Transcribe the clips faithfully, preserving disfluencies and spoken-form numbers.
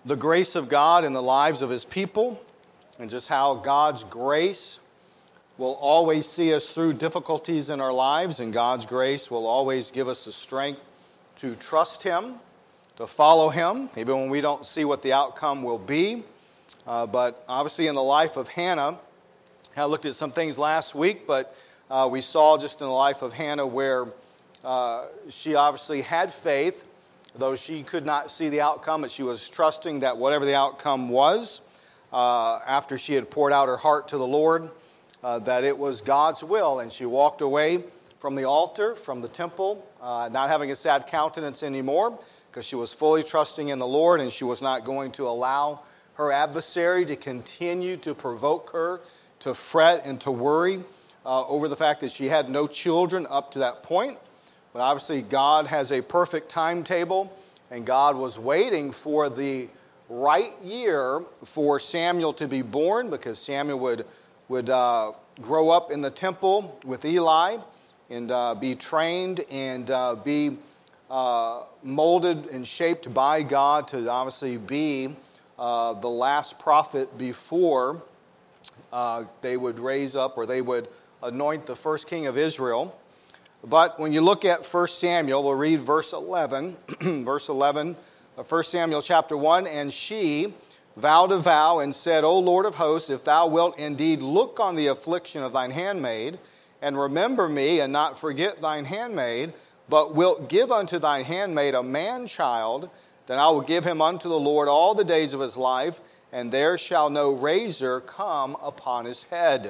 the grace of God in the lives of His people, and just how God's grace will always see us through difficulties in our lives, and God's grace will always give us the strength to trust Him, to follow Him, even when we don't see what the outcome will be. Uh, but obviously in the life of Hannah, I looked at some things last week, but uh, we saw just in the life of Hannah where uh, she obviously had faith, though she could not see the outcome, but she was trusting that whatever the outcome was, uh, after she had poured out her heart to the Lord, uh, that it was God's will. And she walked away from the altar, from the temple, uh, not having a sad countenance anymore, because she was fully trusting in the Lord, and she was not going to allow her adversary to continue to provoke her, to fret and to worry uh, over the fact that she had no children up to that point. But obviously God has a perfect timetable, and God was waiting for the right year for Samuel to be born, because Samuel would, would uh, grow up in the temple with Eli and uh, be trained and uh, be uh, molded and shaped by God to obviously be Uh, the last prophet before uh, they would raise up, or they would anoint the first king of Israel. But when you look at First Samuel, we'll read verse eleven. Verse eleven of First Samuel chapter one. And she vowed a vow and said, O Lord of hosts, if thou wilt indeed look on the affliction of thine handmaid, and remember me, and not forget thine handmaid, but wilt give unto thine handmaid a man-child, then I will give him unto the Lord all the days of his life, and there shall no razor come upon his head.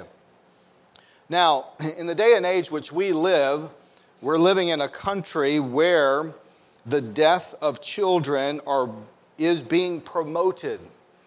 Now, in the day and age which we live, we're living in a country where the death of children are, is being promoted,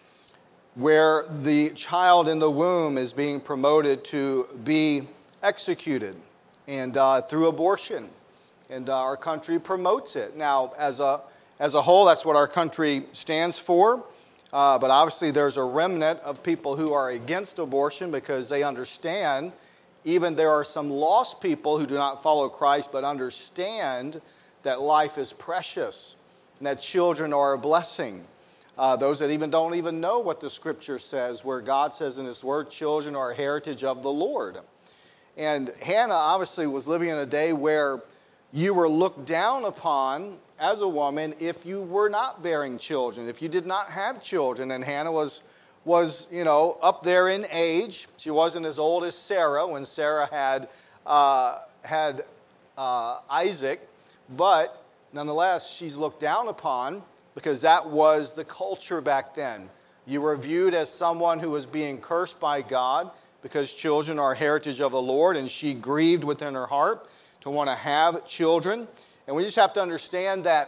where the child in the womb is being promoted to be executed, and uh, through abortion. And uh, our country promotes it. Now, as a As a whole, that's what our country stands for. Uh, but obviously there's a remnant of people who are against abortion because they understand, even there are some lost people who do not follow Christ but understand that life is precious and that children are a blessing. Uh, those that even don't even know what the Scripture says, where God says in His Word, children are a heritage of the Lord. And Hannah obviously was living in a day where you were looked down upon as a woman if you were not bearing children, if you did not have children. And Hannah was, was you know, up there in age. She wasn't as old as Sarah when Sarah had, uh, had uh, Isaac. But nonetheless, she's looked down upon because that was the culture back then. You were viewed as someone who was being cursed by God because children are a heritage of the Lord, and she grieved within her heart to want to have children. And we just have to understand that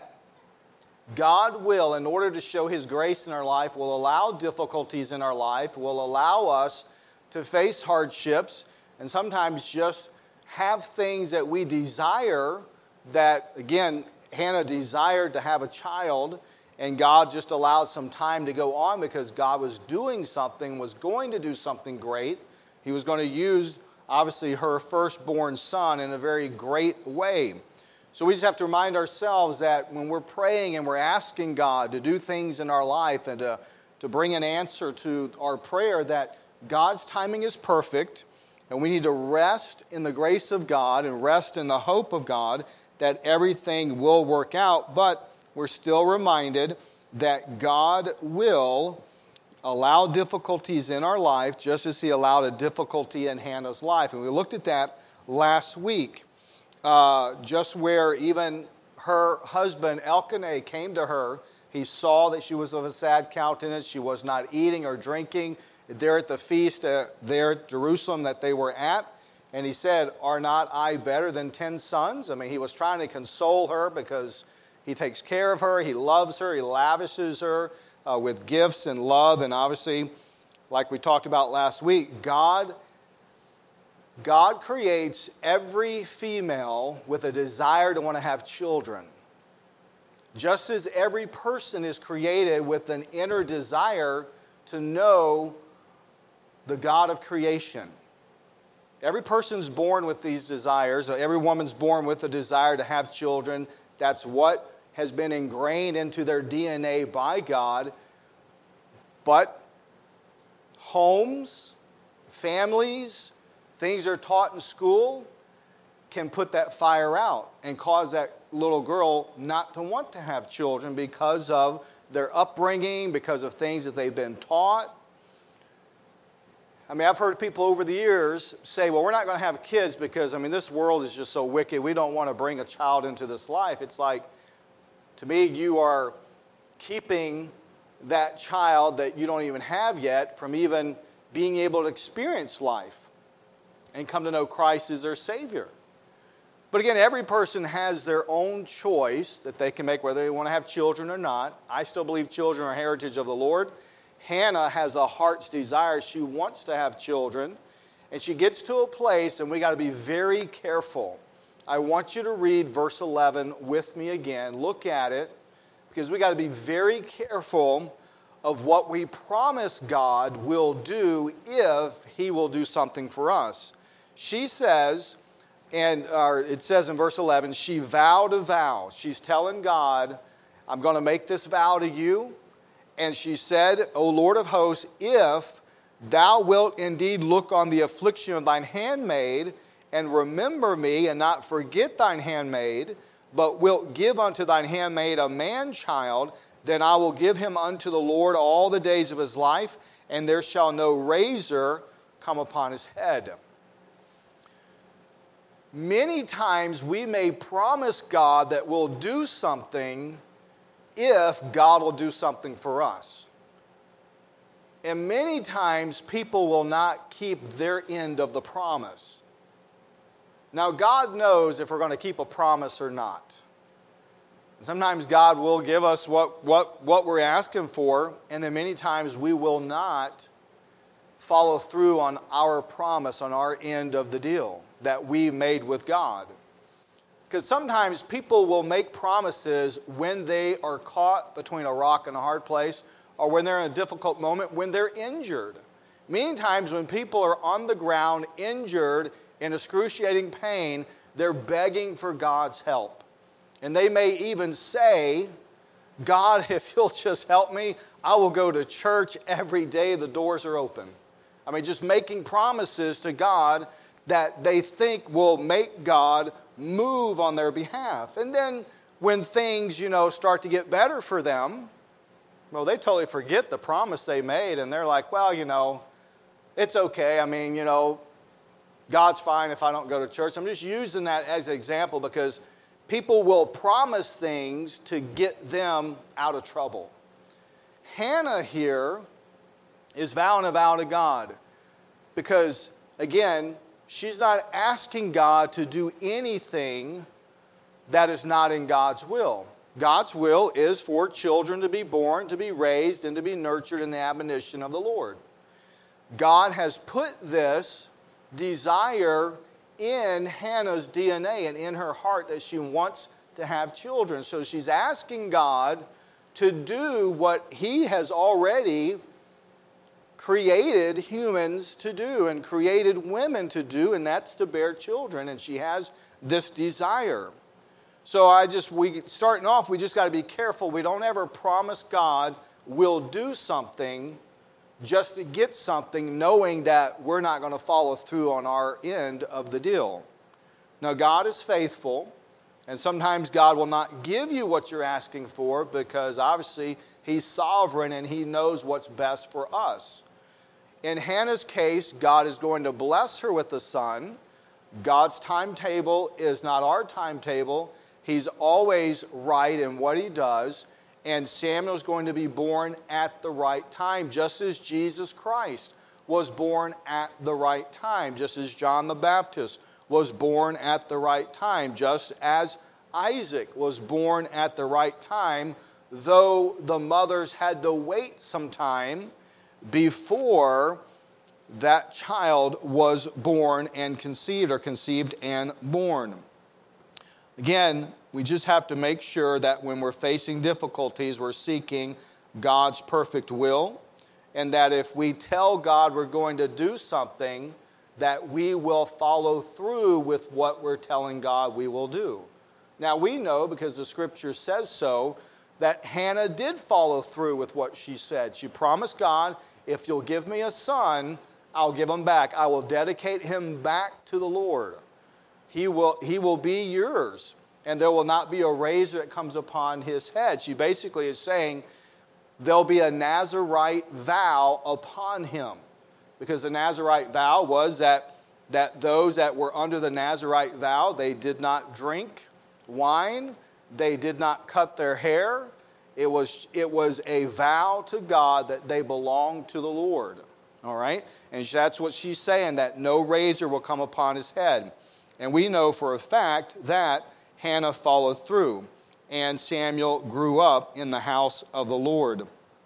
God will, in order to show His grace in our life, will allow difficulties in our life, will allow us to face hardships, and sometimes just have things that we desire that, again, Hannah desired to have a child, and God just allowed some time to go on because God was doing something, was going to do something great. He was going to use, obviously, her firstborn son in a very great way. So we just have to remind ourselves that when we're praying and we're asking God to do things in our life and to, to bring an answer to our prayer, that God's timing is perfect, and we need to rest in the grace of God and rest in the hope of God that everything will work out. But we're still reminded that God will allow difficulties in our life just as He allowed a difficulty in Hannah's life. And we looked at that last week. Uh, just where even her husband Elkanah came to her, he saw that she was of a sad countenance. She was not eating or drinking there at the feast uh, there at Jerusalem that they were at. And he said, are not I better than ten sons? I mean, he was trying to console her because he takes care of her. He loves her. He lavishes her uh, with gifts and love. And obviously, like we talked about last week, God God creates every female with a desire to want to have children. Just as every person is created with an inner desire to know the God of creation. Every person's born with these desires. Every woman's born with a desire to have children. That's what has been ingrained into their D N A by God. But homes, families, things that are taught in school can put that fire out and cause that little girl not to want to have children because of their upbringing, because of things that they've been taught. I mean, I've heard people over the years say, well, we're not going to have kids because, I mean, this world is just so wicked. We don't want to bring a child into this life. It's like, to me, you are keeping that child that you don't even have yet from even being able to experience life and come to know Christ as their Savior. But again, every person has their own choice that they can make whether they want to have children or not. I still believe children are heritage of the Lord. Hannah has a heart's desire. She wants to have children. And she gets to a place, and we got to be very careful. I want you to read verse eleven with me again. Look at it, because we got to be very careful of what we promise God will do if He will do something for us. She says, and uh, it says in verse eleven, she vowed a vow. She's telling God, I'm going to make this vow to you. And she said, O Lord of hosts, if thou wilt indeed look on the affliction of thine handmaid, and remember me, and not forget thine handmaid, but wilt give unto thine handmaid a man-child, then I will give him unto the Lord all the days of his life, and there shall no razor come upon his head. Many times we may promise God that we'll do something if God will do something for us. And many times people will not keep their end of the promise. Now, God knows if we're going to keep a promise or not. Sometimes God will give us what, what, what we're asking for, and then many times we will not follow through on our promise, on our end of the deal that we made with God. Because sometimes people will make promises when they are caught between a rock and a hard place, or when they're in a difficult moment, when they're injured. Many times when people are on the ground, injured, in excruciating pain, they're begging for God's help. And they may even say, God, if you'll just help me, I will go to church every day the doors are open. I mean, just making promises to God that they think will make God move on their behalf. And then when things, you know, start to get better for them, well, they totally forget the promise they made, and they're like, well, you know, it's okay. I mean, you know, God's fine if I don't go to church. I'm just using that as an example because people will promise things to get them out of trouble. Hannah here is vowing a vow to God because, again, she's not asking God to do anything that is not in God's will. God's will is for children to be born, to be raised, and to be nurtured in the admonition of the Lord. God has put this desire in Hannah's D N A and in her heart that she wants to have children. So she's asking God to do what He has already created humans to do and created women to do, and that's to bear children. And she has this desire. So I just, we starting off, we just got to be careful. We don't ever promise God we'll do something just to get something, knowing that we're not going to follow through on our end of the deal. Now, God is faithful, and sometimes God will not give you what you're asking for because obviously He's sovereign and He knows what's best for us. In Hannah's case, God is going to bless her with a son. God's timetable is not our timetable. He's always right in what He does. And Samuel is going to be born at the right time, just as Jesus Christ was born at the right time, just as John the Baptist was born at the right time, just as Isaac was born at the right time, though the mothers had to wait some time before that child was born and conceived, or conceived and born. Again, we just have to make sure that when we're facing difficulties, we're seeking God's perfect will, and that if we tell God we're going to do something, that we will follow through with what we're telling God we will do. Now, we know, because the Scripture says so, that Hannah did follow through with what she said. She promised God, if you'll give me a son, I'll give him back. I will dedicate him back to the Lord. He will, he will be yours, and there will not be a razor that comes upon his head. She basically is saying there'll be a Nazirite vow upon him, because the Nazirite vow was that, that those that were under the Nazirite vow, they did not drink wine, they did not cut their hair. It was, it was a vow to God that they belonged to the Lord. All right? And that's what she's saying, that no razor will come upon his head. And we know for a fact that Hannah followed through, and Samuel grew up in the house of the Lord.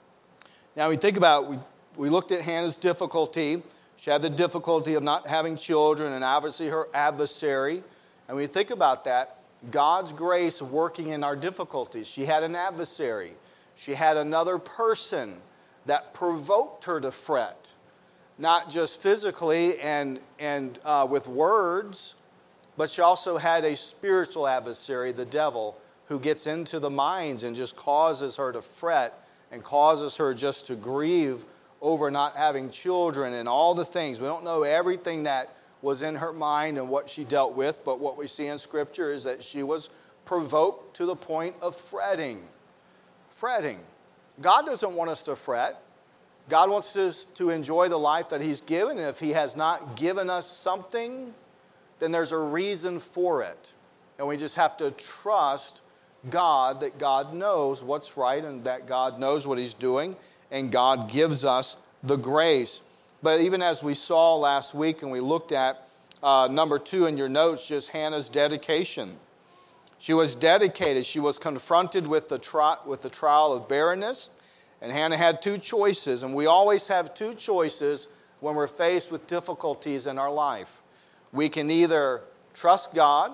Now we think about, we, we looked at Hannah's difficulty. She had the difficulty of not having children, and obviously her adversary. And we think about that, God's grace working in our difficulties. She had an adversary. She had another person that provoked her to fret, not just physically and, and uh, with words, but she also had a spiritual adversary, the devil, who gets into the minds and just causes her to fret and causes her just to grieve over not having children and all the things. We don't know everything that was in her mind and what she dealt with, but what we see in Scripture is that she was provoked to the point of fretting. Fretting. God doesn't want us to fret. God wants us to enjoy the life that He's given, and if He has not given us something, then there's a reason for it. And we just have to trust God that God knows what's right and that God knows what He's doing, and God gives us the grace. But even as we saw last week and we looked at uh, number two in your notes, just Hannah's dedication. She was dedicated. She was confronted with the, tri- with the trial of barrenness, and Hannah had two choices. And we always have two choices when we're faced with difficulties in our life. We can either trust God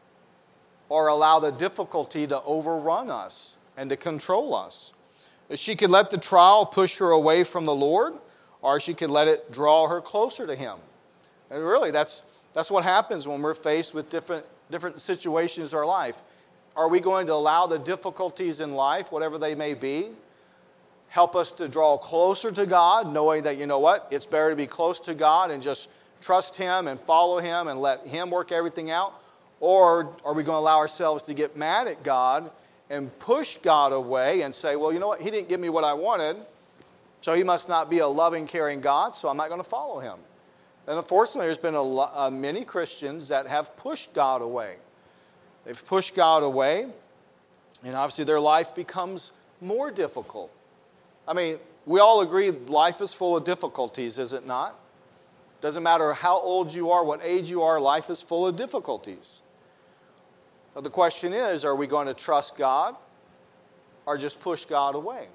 or allow the difficulty to overrun us and to control us. She could let the trial push her away from the Lord, or she could let it draw her closer to Him. And really, that's, that's what happens when we're faced with different, different situations in our life. Are we going to allow the difficulties in life, whatever they may be, help us to draw closer to God, knowing that, you know what, it's better to be close to God and just trust Him and follow Him and let Him work everything out? Or are we going to allow ourselves to get mad at God and push God away and say, well, you know what, He didn't give me what I wanted, so He must not be a loving, caring God, so I'm not going to follow Him. And unfortunately, there's been a lot, uh, many Christians that have pushed God away. They've pushed God away, and obviously their life becomes more difficult. I mean, we all agree life is full of difficulties, is it not? Doesn't matter how old you are, what age you are, life is full of difficulties. But the question is, are we going to trust God or just push God away?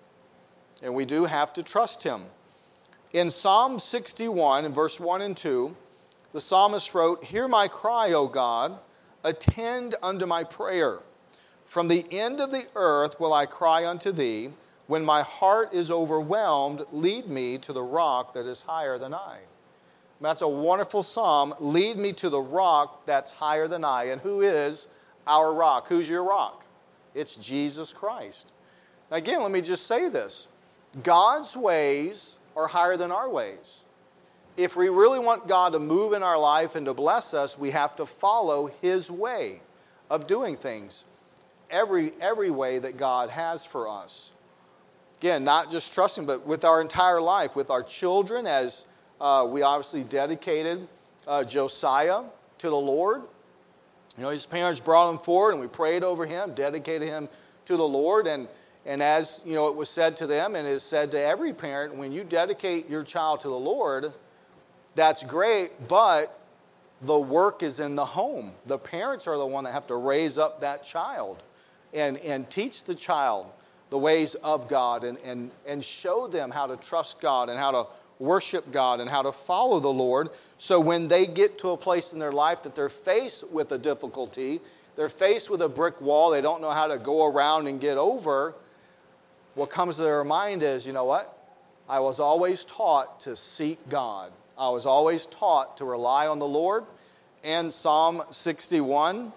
And we do have to trust Him. In Psalm sixty-one, in verse one and two, the psalmist wrote, "Hear my cry, O God, attend unto my prayer. From the end of the earth will I cry unto Thee. When my heart is overwhelmed, lead me to the rock that is higher than I." That's a wonderful psalm. Lead me to the rock that's higher than I. And who is our rock? Who's your rock? It's Jesus Christ. Now again, let me just say this. God's ways are higher than our ways. If we really want God to move in our life and to bless us, we have to follow His way of doing things. Every, every way that God has for us. Again, not just trusting, but with our entire life, with our children, as Uh, we obviously dedicated uh, Josiah to the Lord. You know, his parents brought him forward, and we prayed over him, dedicated him to the Lord. And, and as you know, it was said to them, and it is said to every parent, when you dedicate your child to the Lord, that's great, but the work is in the home. The parents are the one that have to raise up that child and, and teach the child the ways of God and, and, and show them how to trust God and how to worship God and how to follow the Lord. So when they get to a place in their life that they're faced with a difficulty, they're faced with a brick wall, they don't know how to go around and get over, what comes to their mind is, you know what? I was always taught to seek God. I was always taught to rely on the Lord. And Psalm sixty-one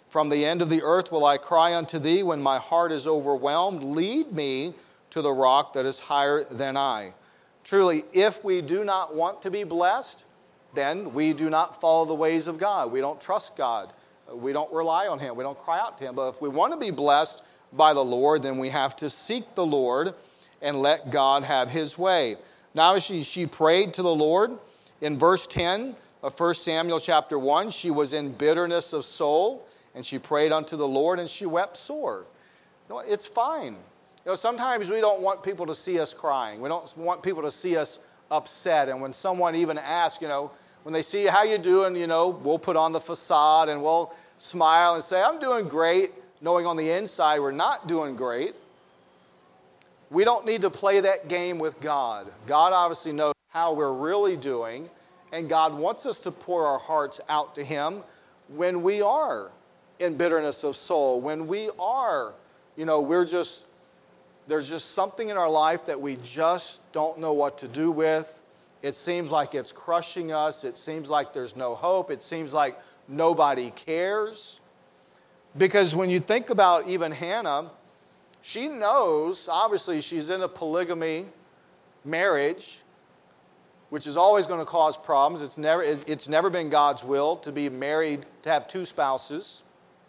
From the end of the earth will I cry unto thee when my heart is overwhelmed. Lead me to the rock that is higher than I. Truly, if we do not want to be blessed, then we do not follow the ways of God. We don't trust God. We don't rely on Him. We don't cry out to Him. But if we want to be blessed by the Lord, then we have to seek the Lord and let God have His way. Now she, she prayed to the Lord. In verse ten of First Samuel chapter one, she was in bitterness of soul, and she prayed unto the Lord, and she wept sore. You know, it's fine. You know, sometimes we don't want people to see us crying. We don't want people to see us upset. And when someone even asks, you know, when they see how you doing, you know, we'll put on the facade and we'll smile and say, I'm doing great, knowing on the inside we're not doing great. We don't need to play that game with God. God obviously knows how we're really doing, and God wants us to pour our hearts out to Him when we are in bitterness of soul, when we are, you know, we're just, there's just something in our life that we just don't know what to do with. It seems like it's crushing us. It seems like there's no hope. It seems like nobody cares. Because when you think about even Hannah, she knows, obviously, she's in a polygamy marriage, which is always going to cause problems. It's never, it's never been God's will to be married, to have two spouses.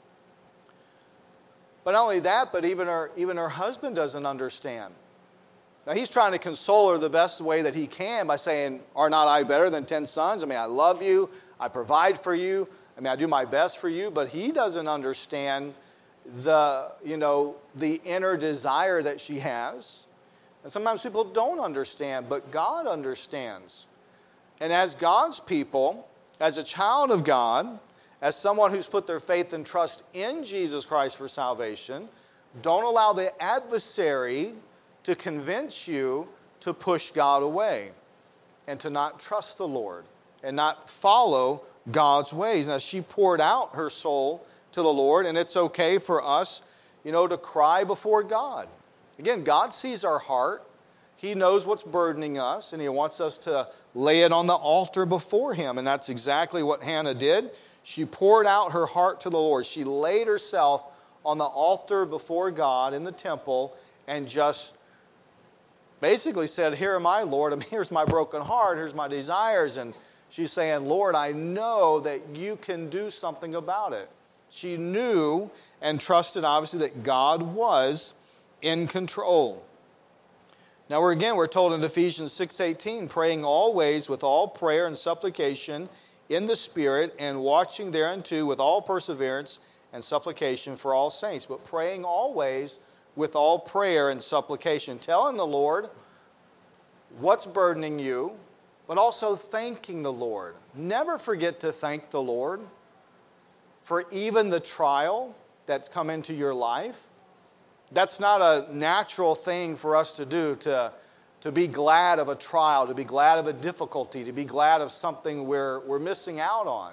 But not only that, but even her, even her husband doesn't understand. Now, he's trying to console her the best way that he can by saying, are not I better than ten sons? I mean, I love you. I provide for you. I mean, I do my best for you. But he doesn't understand the, you know, the inner desire that she has. And sometimes people don't understand, but God understands. And as God's people, as a child of God, as someone who's put their faith and trust in Jesus Christ for salvation, don't allow the adversary to convince you to push God away and to not trust the Lord and not follow God's ways. Now, she poured out her soul to the Lord, and it's okay for us, you know, to cry before God. Again, God sees our heart. He knows what's burdening us, and He wants us to lay it on the altar before Him, and that's exactly what Hannah did. She poured out her heart to the Lord. She laid herself on the altar before God in the temple and just basically said, here am I, Lord. I mean, here's my broken heart. Here's my desires. And she's saying, Lord, I know that you can do something about it. She knew and trusted, obviously, that God was in control. Now, we're again, we're told in Ephesians six eighteen, praying always with all prayer and supplication in the Spirit, and watching thereunto with all perseverance and supplication for all saints. But praying always with all prayer and supplication, telling the Lord what's burdening you, but also thanking the Lord. Never forget to thank the Lord for even the trial that's come into your life. That's not a natural thing for us to do, to, to be glad of a trial, to be glad of a difficulty, to be glad of something we're, we're missing out on.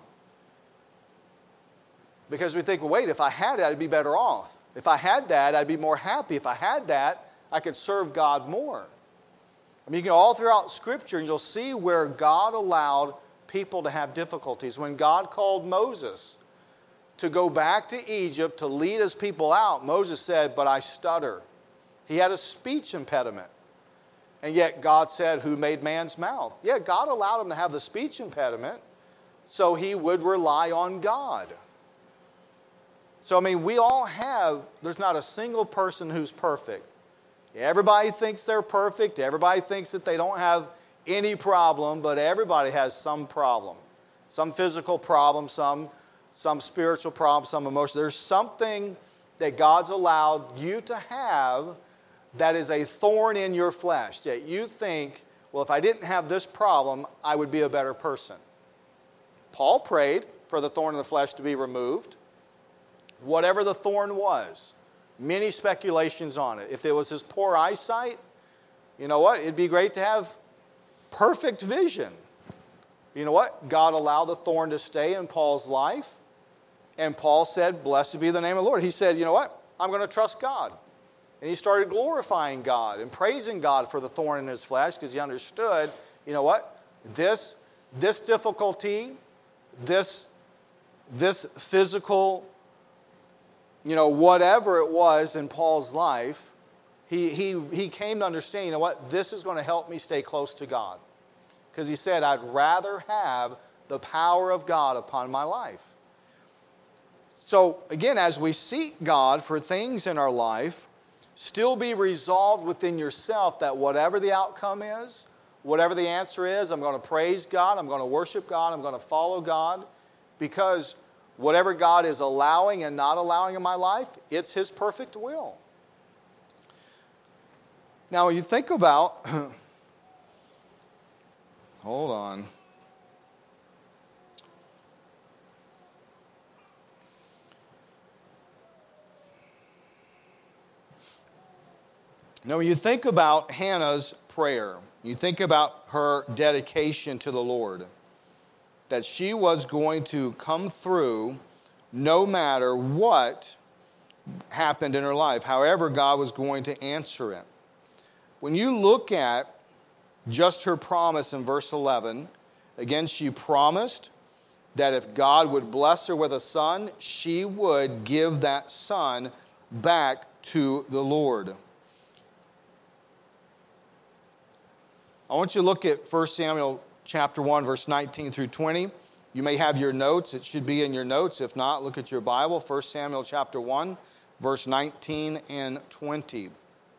Because we think, well, wait, if I had it, I'd be better off. If I had that, I'd be more happy. If I had that, I could serve God more. I mean, you can go all throughout Scripture, and you'll see where God allowed people to have difficulties. When God called Moses to go back to Egypt to lead his people out, Moses said, but I stutter. He had a speech impediment. And yet God said, who made man's mouth? Yeah, God allowed him to have the speech impediment so he would rely on God. So, I mean, we all have, there's not a single person who's perfect. Everybody thinks they're perfect. Everybody thinks that they don't have any problem, but everybody has some problem. Some physical problem, some, some spiritual problem, some emotional. There's something that God's allowed you to have that is a thorn in your flesh, that you think, well, if I didn't have this problem, I would be a better person. Paul prayed for the thorn in the flesh to be removed. Whatever the thorn was, many speculations on it. If it was his poor eyesight, you know what? It'd be great to have perfect vision. You know what? God allowed the thorn to stay in Paul's life. And Paul said, blessed be the name of the Lord. He said, you know what? I'm going to trust God. And he started glorifying God and praising God for the thorn in his flesh because he understood, you know what? This, this difficulty, this, this physical you know, whatever it was in Paul's life, he, he, he came to understand, you know what, this is going to help me stay close to God. Because he said, I'd rather have the power of God upon my life. So, again, as we seek God for things in our life, still be resolved within yourself that whatever the outcome is, whatever the answer is, I'm going to praise God, I'm going to worship God, I'm going to follow God, because whatever God is allowing and not allowing in my life, it's His perfect will. Now, you think about, hold on. Now, when you think about Hannah's prayer, you think about her dedication to the Lord, that she was going to come through no matter what happened in her life, however God was going to answer it. When you look at just her promise in verse eleven, again, she promised that if God would bless her with a son, she would give that son back to the Lord. I want you to look at First Samuel chapter one, verse nineteen through twenty. You may have your notes. It should be in your notes. If not, look at your Bible. First Samuel chapter one, verse nineteen and twenty.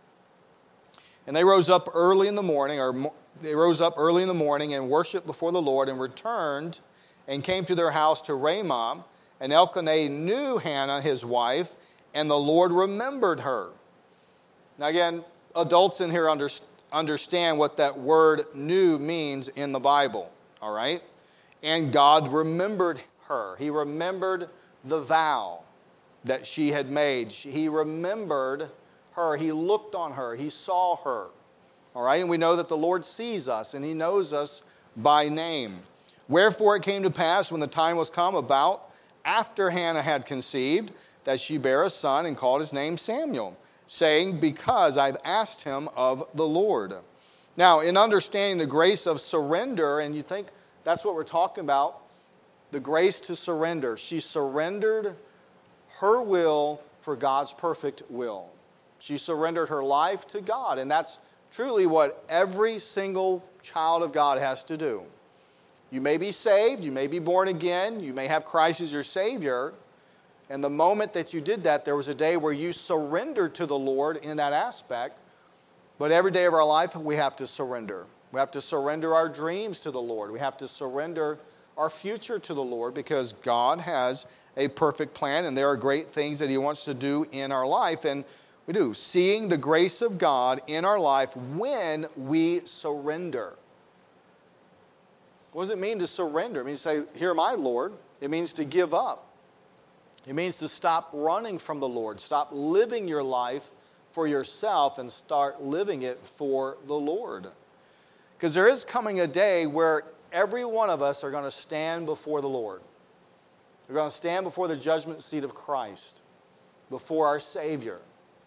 And they rose up early in the morning, or they rose up early in the morning and worshiped before the Lord and returned and came to their house to Ramah. And Elkanah knew Hannah, his wife, and the Lord remembered her. Now again, adults in here understand. understand what that word knew means in the Bible, all right? And God remembered her. He remembered the vow that she had made. He remembered her. He looked on her. He saw her, all right? And we know that the Lord sees us and He knows us by name. Wherefore it came to pass when the time was come about after Hannah had conceived that she bare a son and called his name Samuel, saying, because I've asked him of the Lord. Now, in understanding the grace of surrender, and you think that's what we're talking about, the grace to surrender. She surrendered her will for God's perfect will. She surrendered her life to God, and that's truly what every single child of God has to do. You may be saved, you may be born again, you may have Christ as your Savior, and the moment that you did that, there was a day where you surrendered to the Lord in that aspect. But every day of our life, we have to surrender. We have to surrender our dreams to the Lord. We have to surrender our future to the Lord because God has a perfect plan and there are great things that He wants to do in our life. And we do. Seeing the grace of God in our life when we surrender. What does it mean to surrender? It means to say, here am I, Lord. It means to give up. It means to stop running from the Lord. Stop living your life for yourself and start living it for the Lord. Because there is coming a day where every one of us are going to stand before the Lord. We're going to stand before the judgment seat of Christ, before our Savior.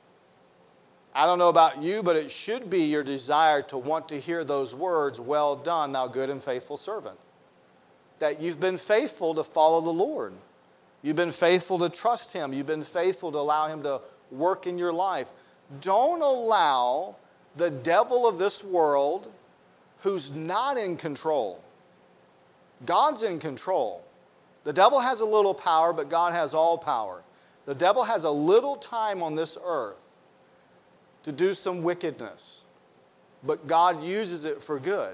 I don't know about you, but it should be your desire to want to hear those words, well done, thou good and faithful servant. That you've been faithful to follow the Lord. You've been faithful to trust Him. You've been faithful to allow Him to work in your life. Don't allow the devil of this world, who's not in control. God's in control. The devil has a little power, but God has all power. The devil has a little time on this earth to do some wickedness, but God uses it for good.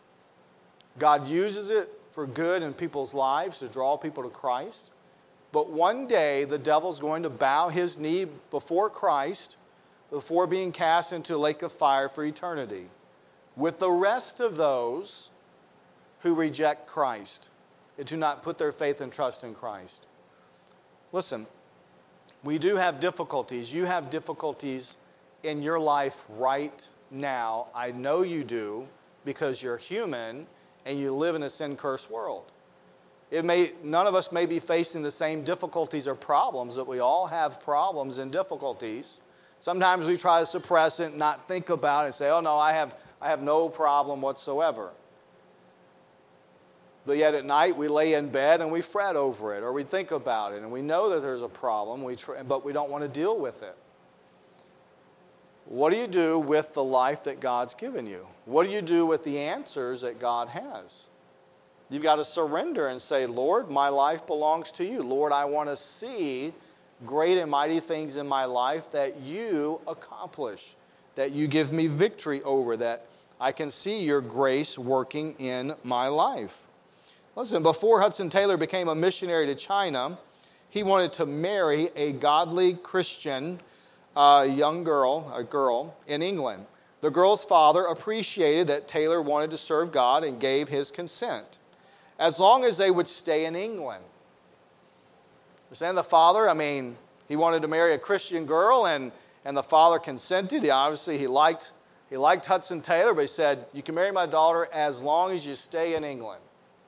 God uses it for good in people's lives to draw people to Christ. But one day, the devil's going to bow his knee before Christ before being cast into a lake of fire for eternity with the rest of those who reject Christ and do not put their faith and trust in Christ. Listen, we do have difficulties. You have difficulties in your life right now. I know you do because you're human and you live in a sin-cursed world. It may, none of us may be facing the same difficulties or problems, but we all have problems and difficulties. Sometimes we try to suppress it and not think about it and say, oh no, I have, I have no problem whatsoever. But yet at night we lay in bed and we fret over it, or we think about it, and we know that there's a problem, we try, but we don't want to deal with it. What do you do with the life that God's given you? What do you do with the answers that God has? You've got to surrender and say, Lord, my life belongs to you. Lord, I want to see great and mighty things in my life that you accomplish, that you give me victory over, that I can see your grace working in my life. Listen, before Hudson Taylor became a missionary to China, he wanted to marry a godly Christian uh, young girl, a girl in England. The girl's father appreciated that Taylor wanted to serve God and gave his consent, as long as they would stay in England. Understand the father? I mean, he wanted to marry a Christian girl, and, and the father consented. He, obviously, he liked, he liked Hudson Taylor, but he said, you can marry my daughter as long as you stay in England.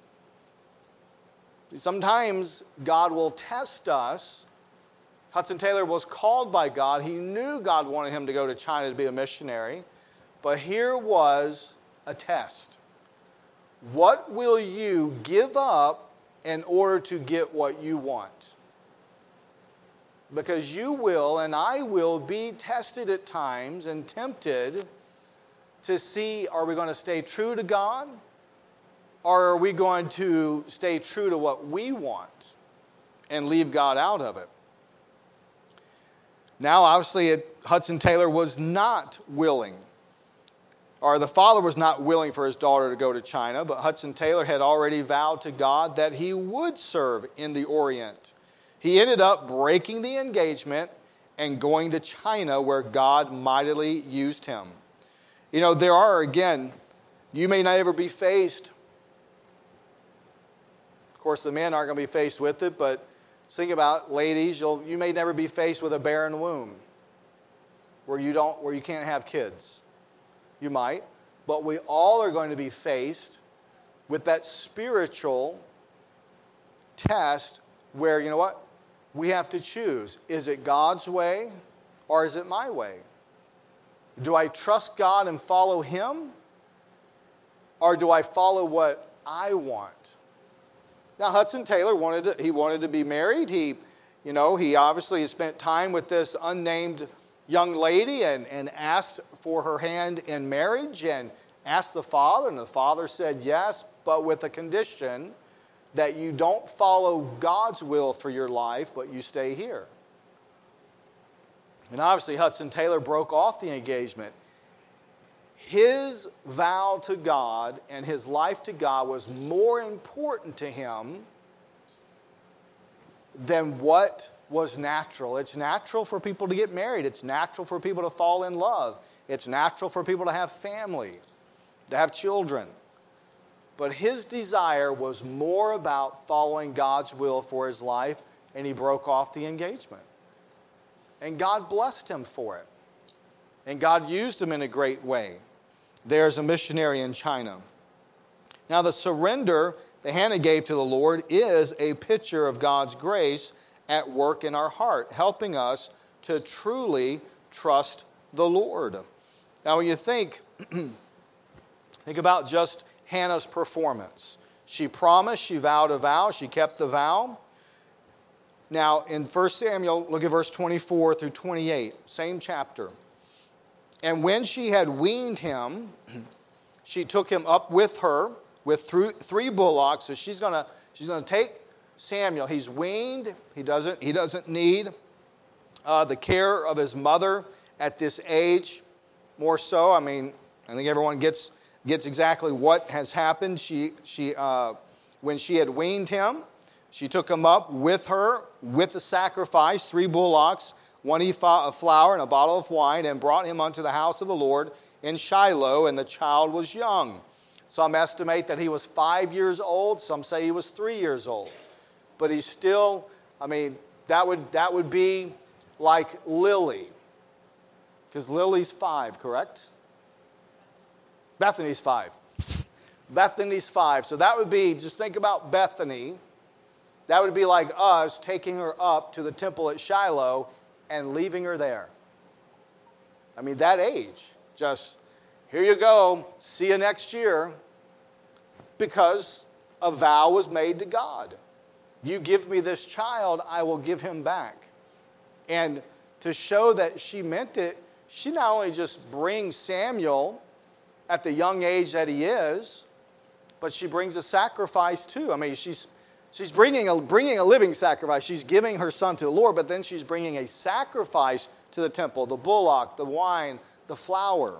Sometimes God will test us. Hudson Taylor was called by God. He knew God wanted him to go to China to be a missionary. But here was a test. What will you give up in order to get what you want? Because you will and I will be tested at times and tempted to see, are we going to stay true to God? Or are we going to stay true to what we want and leave God out of it? Now, obviously, it, Hudson Taylor was not willing, or the father was not willing for his daughter to go to China, but Hudson Taylor had already vowed to God that he would serve in the Orient. He ended up breaking the engagement and going to China, where God mightily used him. You know, there are, again, you may not ever be faced. Of course, the men aren't going to be faced with it, but think about, ladies, you'll, you may never be faced with a barren womb where you don't, where you can't have kids. You might, but we all are going to be faced with that spiritual test where, you know what, we have to choose. Is it God's way or is it my way? Do I trust God and follow Him, or do I follow what I want? Now, Hudson Taylor wanted to, he wanted to be married. He, you know, he obviously spent time with this unnamed young lady and, and asked for her hand in marriage and asked the father, and the father said yes, but with a condition that you don't follow God's will for your life, but you stay here. And obviously Hudson Taylor broke off the engagement. His vow to God and his life to God was more important to him than what was natural. It's natural for people to get married. It's natural for people to fall in love. It's natural for people to have family, to have children. But his desire was more about following God's will for his life, and he broke off the engagement. And God blessed him for it. And God used him in a great way. There's a missionary in China. Now, the surrender that Hannah gave to the Lord is a picture of God's grace at work in our heart, helping us to truly trust the Lord. Now, when you think, think about just Hannah's performance. She promised, she vowed a vow, she kept the vow. Now, in First Samuel, look at verse twenty-four through twenty-eight, same chapter. And when she had weaned him, she took him up with her with three bullocks. So she's gonna she's gonna take Samuel. He's weaned. He doesn't he doesn't need uh, the care of his mother at this age. More so, I mean, I think everyone gets gets exactly what has happened. She she uh, when she had weaned him, she took him up with her with the sacrifice, three bullocks, one ephah of flour and a bottle of wine, and brought him unto the house of the Lord in Shiloh, and the child was young. Some estimate that he was five years old. Some say he was three years old. But he's still, I mean, that would that would be like Lily. Because Lily's five, correct? Bethany's five. Bethany's five. So that would be, just think about Bethany. That would be like us taking her up to the temple at Shiloh and leaving her there. I mean, that age. Just, here you go, see you next year. Because a vow was made to God. You give me this child, I will give him back. And to show that she meant it, she not only just brings Samuel at the young age that he is, but she brings a sacrifice too. I mean, she's she's bringing a, bringing a living sacrifice. She's giving her son to the Lord, but then she's bringing a sacrifice to the temple, the bullock, the wine, the flour.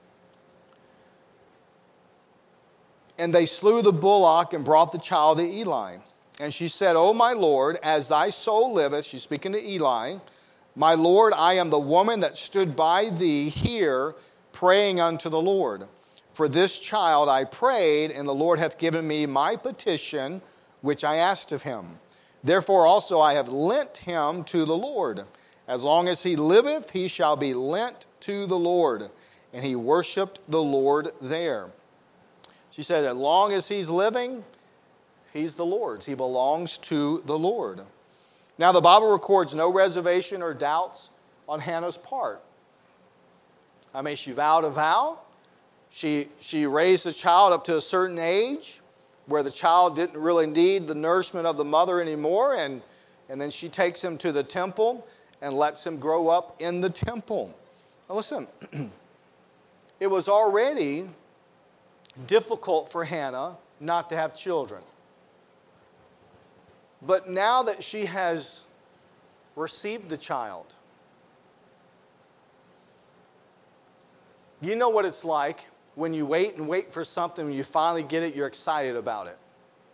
And they slew the bullock and brought the child to Eli. And she said, O my Lord, as thy soul liveth, she's speaking to Eli, my Lord, I am the woman that stood by thee here praying unto the Lord. For this child I prayed, and the Lord hath given me my petition, which I asked of him. Therefore also I have lent him to the Lord. As long as he liveth, he shall be lent to the Lord. And he worshiped the Lord there. She said, as long as he's living, he's the Lord's. He belongs to the Lord. Now the Bible records no reservation or doubts on Hannah's part. I mean, she vowed a vow. She, she raised the child up to a certain age where the child didn't really need the nourishment of the mother anymore. And, and then she takes him to the temple and lets him grow up in the temple. Now listen, it was already difficult for Hannah not to have children. But now that she has received the child, you know what it's like when you wait and wait for something, when you finally get it, you're excited about it.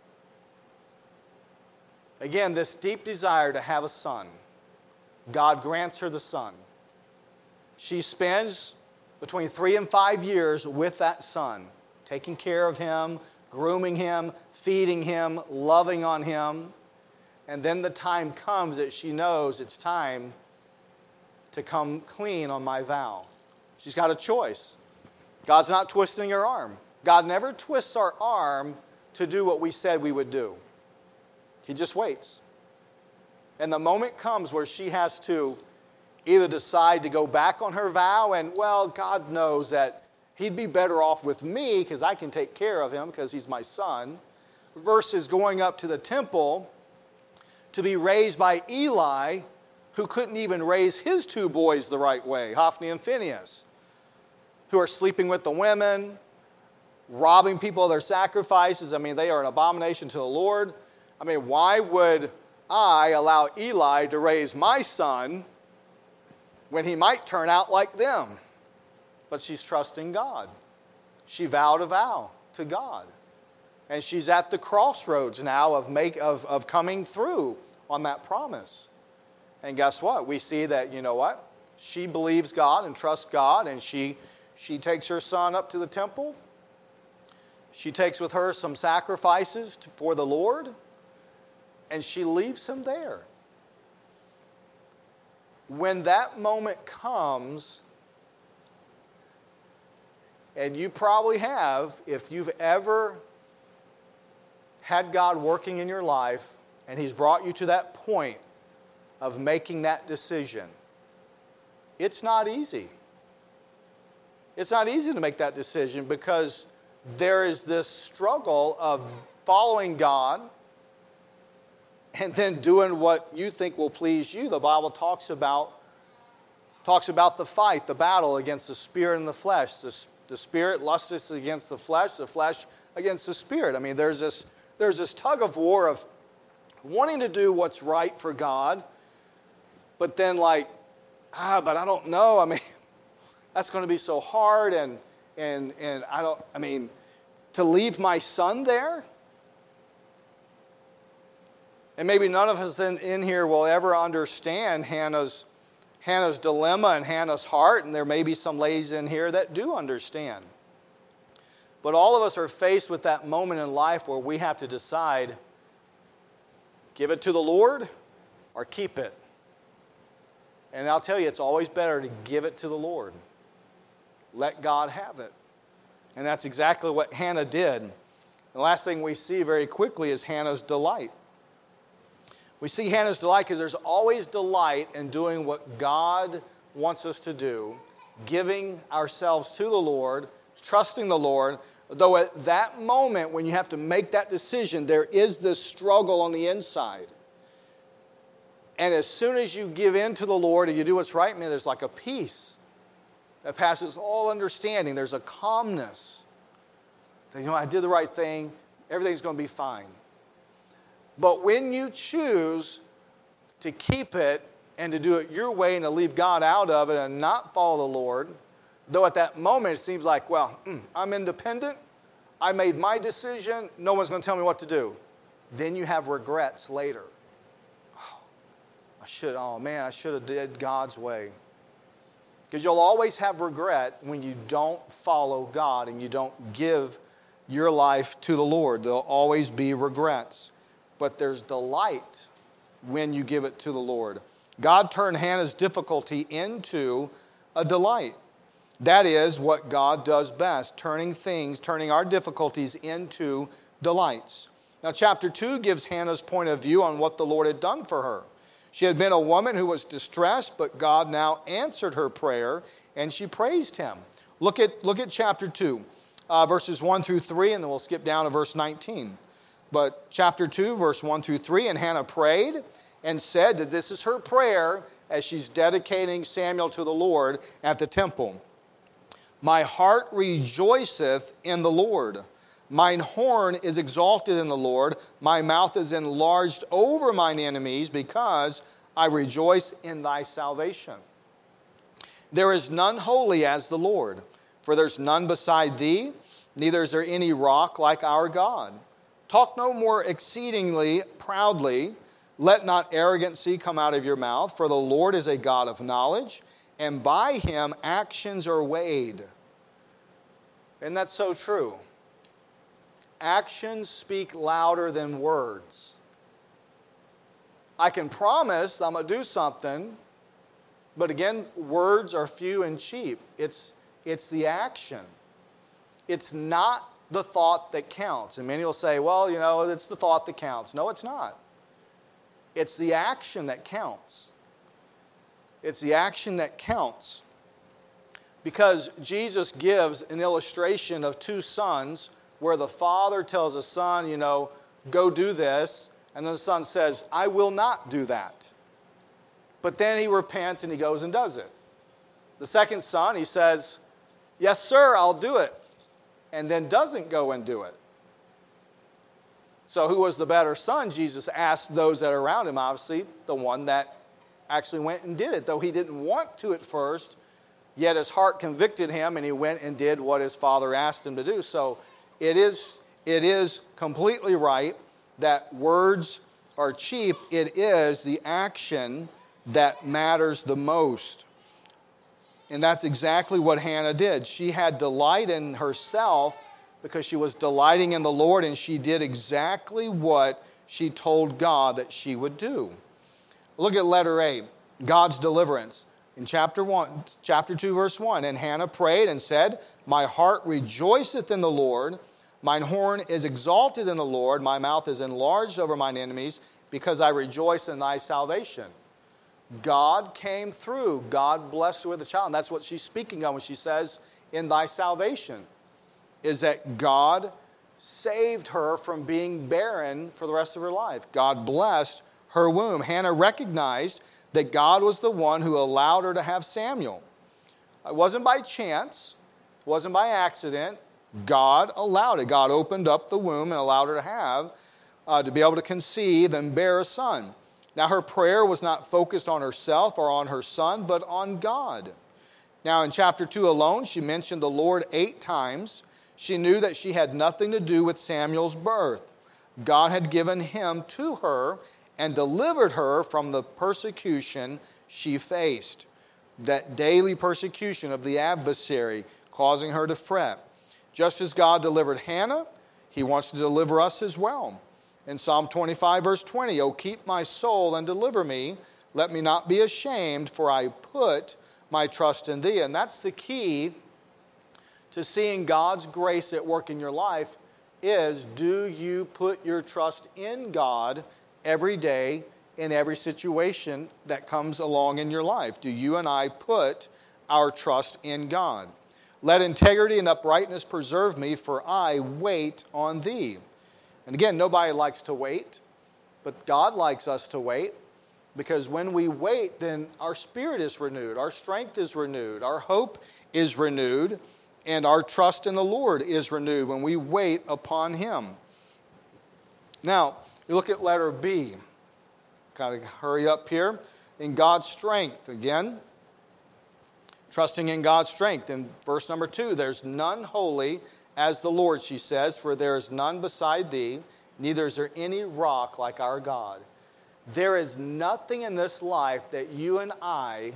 Again, this deep desire to have a son. God grants her the son. She spends between three and five years with that son, taking care of him, grooming him, feeding him, loving on him. And then the time comes that she knows it's time to come clean on my vow. She's got a choice. God's not twisting her arm. God never twists our arm to do what we said we would do. He just waits. And the moment comes where she has to either decide to go back on her vow and, well, God knows that he'd be better off with me because I can take care of him because he's my son, versus going up to the temple to be raised by Eli, who couldn't even raise his two boys the right way, Hophni and Phinehas, who are sleeping with the women, robbing people of their sacrifices. I mean, they are an abomination to the Lord. I mean, why would I allow Eli to raise my son when he might turn out like them? But she's trusting God. She vowed a vow to God. And she's at the crossroads now of, make, of, of coming through on that promise. And guess what? We see that, you know what? She believes God and trusts God, and she, she takes her son up to the temple. She takes with her some sacrifices to, for the Lord, and she leaves him there. When that moment comes, and you probably have, if you've ever had God working in your life, and he's brought you to that point of making that decision, it's not easy. It's not easy to make that decision because there is this struggle of following God and then doing what you think will please you. The Bible talks about, talks about the fight, the battle against the spirit and the flesh. The, the spirit lusts against the flesh, the flesh against the spirit. I mean, there's this, there's this tug of war of wanting to do what's right for God, but then like, ah, but I don't know. I mean, that's going to be so hard, and and and I don't. I mean, to leave my son there, and maybe none of us in, in here will ever understand Hannah's Hannah's dilemma and Hannah's heart, and there may be some ladies in here that do understand. But all of us are faced with that moment in life where we have to decide: give it to the Lord or keep it. And I'll tell you, it's always better to give it to the Lord. Let God have it. And that's exactly what Hannah did. The last thing we see very quickly is Hannah's delight. We see Hannah's delight because there's always delight in doing what God wants us to do, giving ourselves to the Lord, trusting the Lord, Though at that moment when you have to make that decision, there is this struggle on the inside. And as soon as you give in to the Lord and you do what's right, man, there's like a peace that passes all understanding. There's a calmness. That, you know, I did the right thing. Everything's going to be fine. But when you choose to keep it and to do it your way and to leave God out of it and not follow the Lord, though at that moment it seems like, well, I'm independent. I made my decision. No one's going to tell me what to do. Then you have regrets later. Oh, I should, oh man, I should have did God's way. Because you'll always have regret when you don't follow God and you don't give your life to the Lord. There'll always be regrets. But there's delight when you give it to the Lord. God turned Hannah's difficulty into a delight. That is what God does best, turning things, turning our difficulties into delights. Now, chapter two gives Hannah's point of view on what the Lord had done for her. She had been a woman who was distressed, but God now answered her prayer, and she praised Him. Look at, look at chapter two, uh, verses one through three, and then we'll skip down to verse nineteen. But chapter two, verse one through three, and Hannah prayed and said that this is her prayer as she's dedicating Samuel to the Lord at the temple. My heart rejoiceth in the Lord. Mine horn is exalted in the Lord. My mouth is enlarged over mine enemies because I rejoice in thy salvation. There is none holy as the Lord, for there's none beside thee, neither is there any rock like our God. Talk no more exceedingly proudly. Let not arrogancy come out of your mouth, for the Lord is a God of knowledge, and by Him actions are weighed. And that's so true. Actions speak louder than words. I can promise I'm going to do something, but again, words are few and cheap. It's, it's the action. It's not the thought that counts. And many will say, well, you know, it's the thought that counts. No, it's not. It's the action that counts. It's the action that counts. Because Jesus gives an illustration of two sons where the father tells the son, you know, go do this. And then the son says, I will not do that. But then he repents and he goes and does it. The second son, he says, yes, sir, I'll do it. And then doesn't go and do it. So who was the better son? Jesus asked those that are around him, obviously, the one that actually went and did it. Though he didn't want to at first, yet his heart convicted him and he went and did what his father asked him to do. So it is, it is completely right that words are cheap. It is the action that matters the most. And that's exactly what Hannah did. She had delight in herself because she was delighting in the Lord, and she did exactly what she told God that she would do. Look at letter A, God's deliverance. In chapter one, chapter two, verse one, and Hannah prayed and said, my heart rejoiceth in the Lord, mine horn is exalted in the Lord, my mouth is enlarged over mine enemies, because I rejoice in thy salvation. God came through. God blessed her with a child. And that's what she's speaking on when she says, in thy salvation, is that God saved her from being barren for the rest of her life. God blessed her womb. Hannah recognized that God was the one who allowed her to have Samuel. It wasn't by chance. It wasn't by accident. God allowed it. God opened up the womb and allowed her to have, uh, to be able to conceive and bear a son. Now, her prayer was not focused on herself or on her son, but on God. Now, in chapter two alone, she mentioned the Lord eight times. She knew that she had nothing to do with Samuel's birth. God had given him to her and delivered her from the persecution she faced. That daily persecution of the adversary causing her to fret. Just as God delivered Hannah, He wants to deliver us as well. In Psalm twenty-five, verse twenty, O keep my soul and deliver me. Let me not be ashamed, for I put my trust in thee. And that's the key to seeing God's grace at work in your life is, do you put your trust in God every day in every situation that comes along in your life? Do you and I put our trust in God? Let integrity and uprightness preserve me, for I wait on thee. And again, nobody likes to wait, but God likes us to wait, because when we wait, then our spirit is renewed, our strength is renewed, our hope is renewed, and our trust in the Lord is renewed when we wait upon Him. Now, you look at letter B. Kind of hurry up here. In God's strength, again, trusting in God's strength. In verse number two, there's none holy as the Lord, she says, for there is none beside thee, neither is there any rock like our God. There is nothing in this life that you and I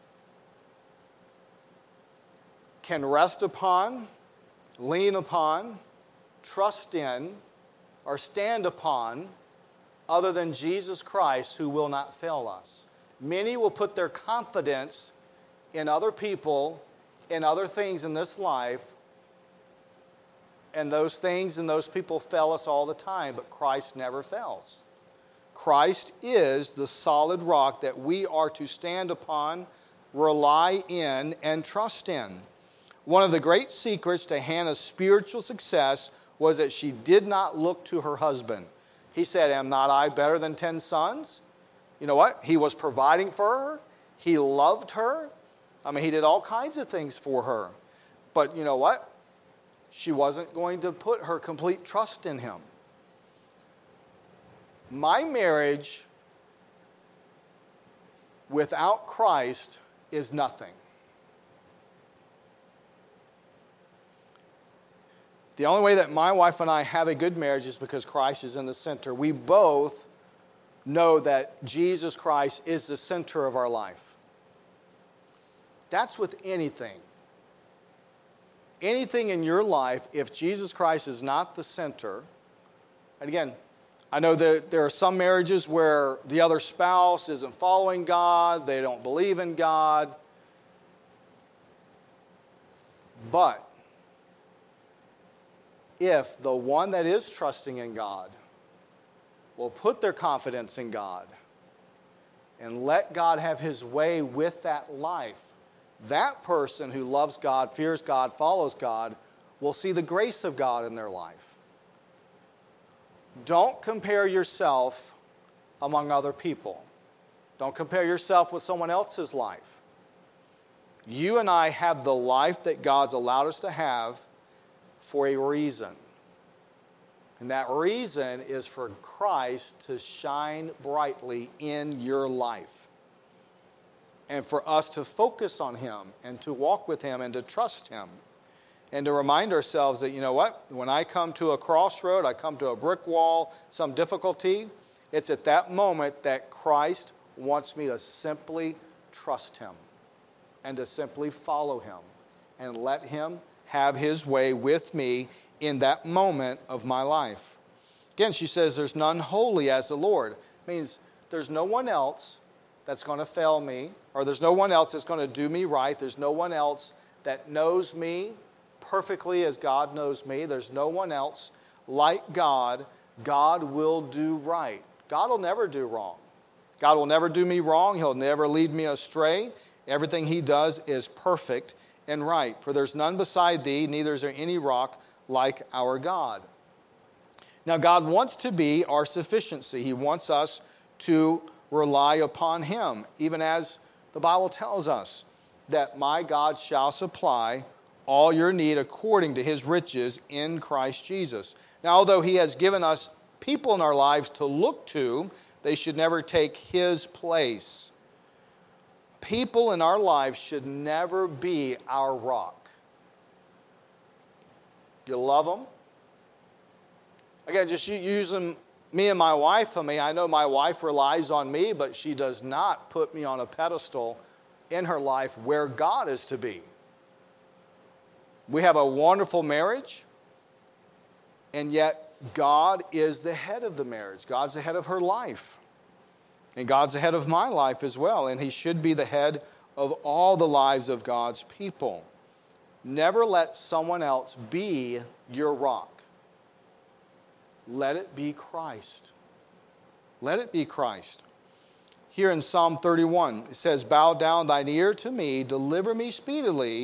can rest upon, lean upon, trust in, or stand upon other than Jesus Christ, who will not fail us. Many will put their confidence in other people, in other things in this life, and those things and those people fail us all the time, but Christ never fails. Christ is the solid rock that we are to stand upon, rely in, and trust in. One of the great secrets to Hannah's spiritual success was that she did not look to her husband. He said, am not I better than ten sons? You know what? He was providing for her. He loved her. I mean, he did all kinds of things for her. But you know what? She wasn't going to put her complete trust in him. My marriage without Christ is nothing. The only way that my wife and I have a good marriage is because Christ is in the center. We both know that Jesus Christ is the center of our life. That's with anything. Anything in your life, if Jesus Christ is not the center, and again, I know that there are some marriages where the other spouse isn't following God, they don't believe in God, but if the one that is trusting in God will put their confidence in God and let God have His way with that life, that person who loves God, fears God, follows God, will see the grace of God in their life. Don't compare yourself among other people. Don't compare yourself with someone else's life. You and I have the life that God's allowed us to have for a reason. And that reason is for Christ to shine brightly in your life. And for us to focus on Him and to walk with Him and to trust Him. And to remind ourselves that, you know what? When I come to a crossroad, I come to a brick wall, some difficulty, it's at that moment that Christ wants me to simply trust Him and to simply follow Him and let Him have His way with me in that moment of my life. Again, she says there's none holy as the Lord. It means there's no one else that's going to fail me, or there's no one else that's going to do me right. There's no one else that knows me perfectly as God knows me. There's no one else like God. God will do right. God will never do wrong. God will never do me wrong. He'll never lead me astray. Everything He does is perfect and right. For there's none beside thee, neither is there any rock like our God. Now, God wants to be our sufficiency. He wants us to rely upon Him, even as the Bible tells us that my God shall supply all your need according to His riches in Christ Jesus. Now, although He has given us people in our lives to look to, they should never take His place. People in our lives should never be our rock. You love them? Again, just using me and my wife. I mean, I know my wife relies on me, but she does not put me on a pedestal in her life where God is to be. We have a wonderful marriage, and yet God is the head of the marriage. God's the head of her life. And God's the head of my life as well, and He should be the head of all the lives of God's people. Never let someone else be your rock. Let it be Christ. Let it be Christ. Here in Psalm thirty-one, it says, bow down thine ear to me, deliver me speedily,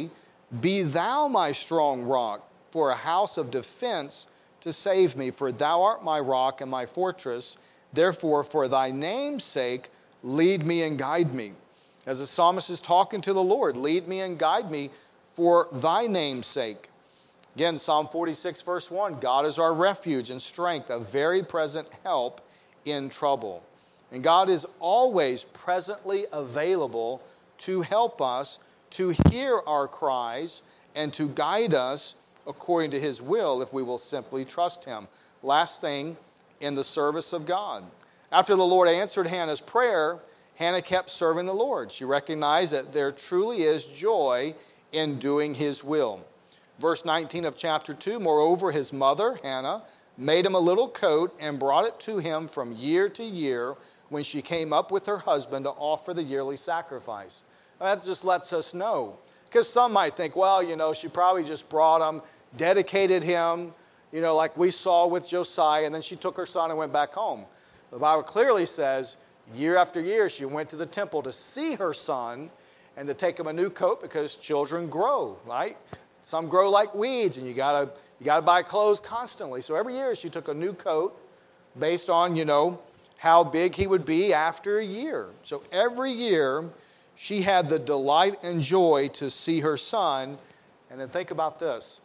Be thou my strong rock, for a house of defense to save me. For thou art my rock and my fortress. Therefore, for thy name's sake, lead me and guide me. As the psalmist is talking to the Lord, lead me and guide me for thy name's sake. Again, Psalm forty-six, verse one, God is our refuge and strength, a very present help in trouble. And God is always presently available to help us, to hear our cries, and to guide us according to his will if we will simply trust him. Last thing, in the service of God. After the Lord answered Hannah's prayer, Hannah kept serving the Lord. She recognized that there truly is joy in doing his will. Verse nineteen of chapter two, moreover, his mother, Hannah, made him a little coat and brought it to him from year to year when she came up with her husband to offer the yearly sacrifice. That just lets us know. Because some might think, well, you know, she probably just brought him, dedicated him, you know, like we saw with Josiah, and then she took her son and went back home. The Bible clearly says, year after year, she went to the temple to see her son and to take him a new coat because children grow, right? Some grow like weeds, and you gotta you gotta buy clothes constantly. So every year she took a new coat based on, you know, how big he would be after a year. So every year she had the delight and joy to see her son. And then think about this.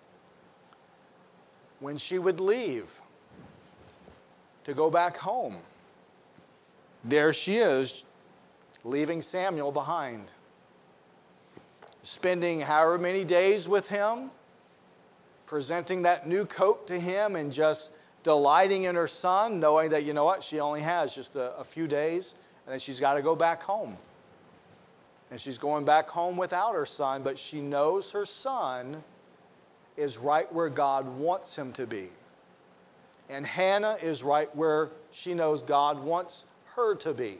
When she would leave to go back home, there she is, leaving Samuel behind. Spending however many days with him, presenting that new coat to him, and just delighting in her son, knowing that, you know what, she only has just a, a few days, and then she's got to go back home. And she's going back home without her son, but she knows her son is right where God wants him to be. And Hannah is right where she knows God wants her to be.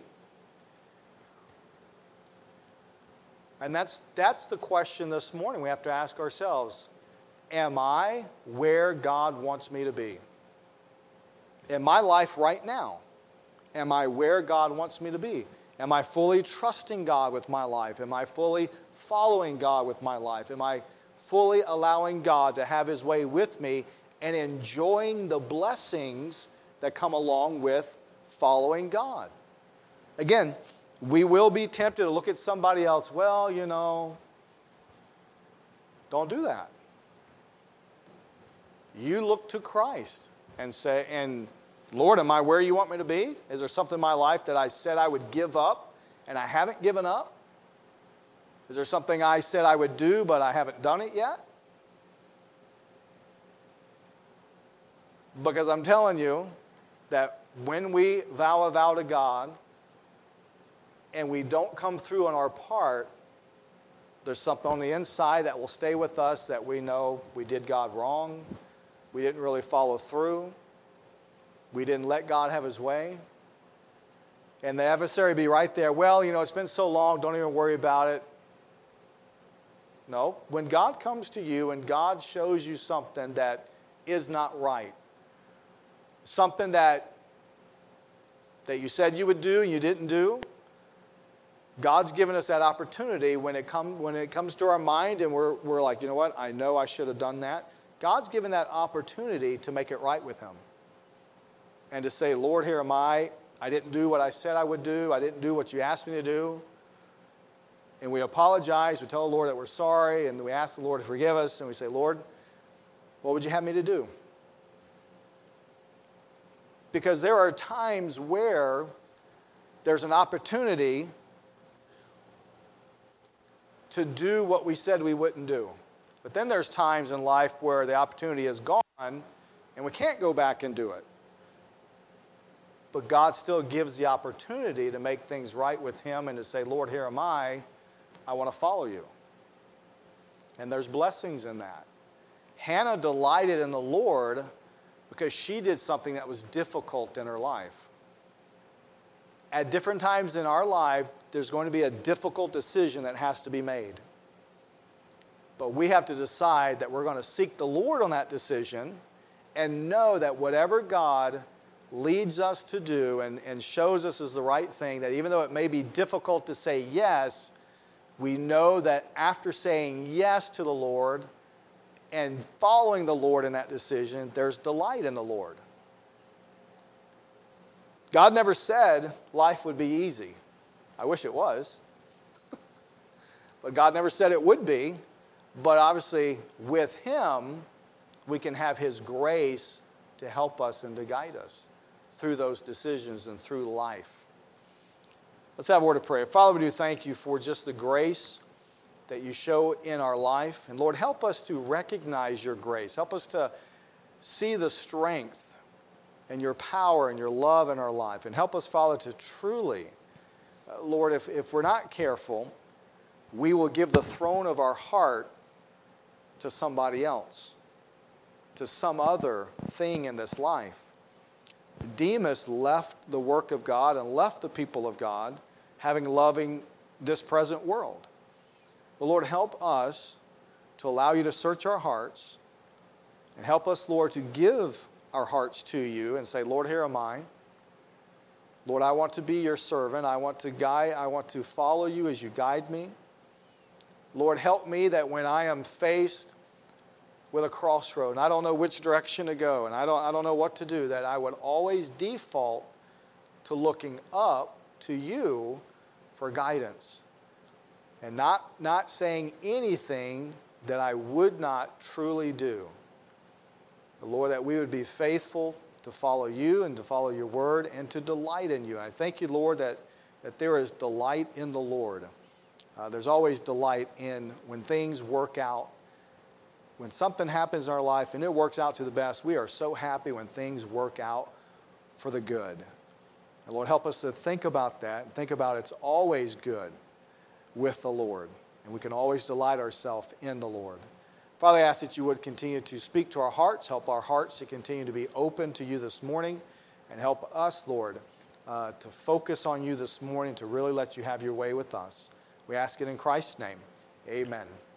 And that's, that's the question this morning we have to ask ourselves. Am I where God wants me to be? In my life right now, am I where God wants me to be? Am I fully trusting God with my life? Am I fully following God with my life? Am I fully allowing God to have his way with me and enjoying the blessings that come along with following God? Again, we will be tempted to look at somebody else. Well, you know, don't do that. You look to Christ and say, and Lord, am I where you want me to be? Is there something in my life that I said I would give up and I haven't given up? Is there something I said I would do but I haven't done it yet? Because I'm telling you that when we vow a vow to God and we don't come through on our part, there's something on the inside that will stay with us that we know we did God wrong. We didn't really follow through. We didn't let God have his way. And the adversary be right there. Well, you know, it's been so long, don't even worry about it. No, when God comes to you and God shows you something that is not right, something that, that you said you would do and you didn't do, God's given us that opportunity when it, come, when it comes to our mind and we're, we're like, you know what, I know I should have done that. God's given that opportunity to make it right with him. And to say, Lord, here am I. I didn't do what I said I would do. I didn't do what you asked me to do. And we apologize. We tell the Lord that we're sorry. And we ask the Lord to forgive us. And we say, Lord, what would you have me to do? Because there are times where there's an opportunity to do what we said we wouldn't do. But then there's times in life where the opportunity is gone and we can't go back and do it. But God still gives the opportunity to make things right with him and to say, Lord, here am I. I want to follow you. And there's blessings in that. Hannah delighted in the Lord because she did something that was difficult in her life. At different times in our lives, there's going to be a difficult decision that has to be made. But we have to decide that we're going to seek the Lord on that decision and know that whatever God leads us to do and, and shows us is the right thing, that even though it may be difficult to say yes, we know that after saying yes to the Lord and following the Lord in that decision, there's delight in the Lord. God never said life would be easy. I wish it was. But God never said it would be. But obviously, with Him, we can have His grace to help us and to guide us through those decisions and through life. Let's have a word of prayer. Father, we do thank you for just the grace that you show in our life. And Lord, help us to recognize your grace. Help us to see the strength and your power and your love in our life. And help us, Father, to truly, uh, Lord, if, if we're not careful, we will give the throne of our heart to somebody else, to some other thing in this life. Demas left the work of God and left the people of God, having loving this present world. But Lord, help us to allow you to search our hearts, and help us, Lord, to give our hearts to you and say, Lord, here am I. Lord, I want to be your servant. I want to guide, I want to follow you as you guide me. Lord, help me that when I am faced with a crossroad and I don't know which direction to go and I don't, I don't know what to do, that I would always default to looking up to you for guidance and not, not saying anything that I would not truly do. But Lord, that we would be faithful to follow you and to follow your word and to delight in you. And I thank you, Lord, that, that there is delight in the Lord. Uh, there's always delight in when things work out. When something happens in our life and it works out to the best, we are so happy when things work out for the good. And Lord, help us to think about that and think about it's always good with the Lord. And we can always delight ourselves in the Lord. Father, I ask that you would continue to speak to our hearts, help our hearts to continue to be open to you this morning, and help us, Lord, uh, to focus on you this morning, to really let you have your way with us. We ask it in Christ's name. Amen.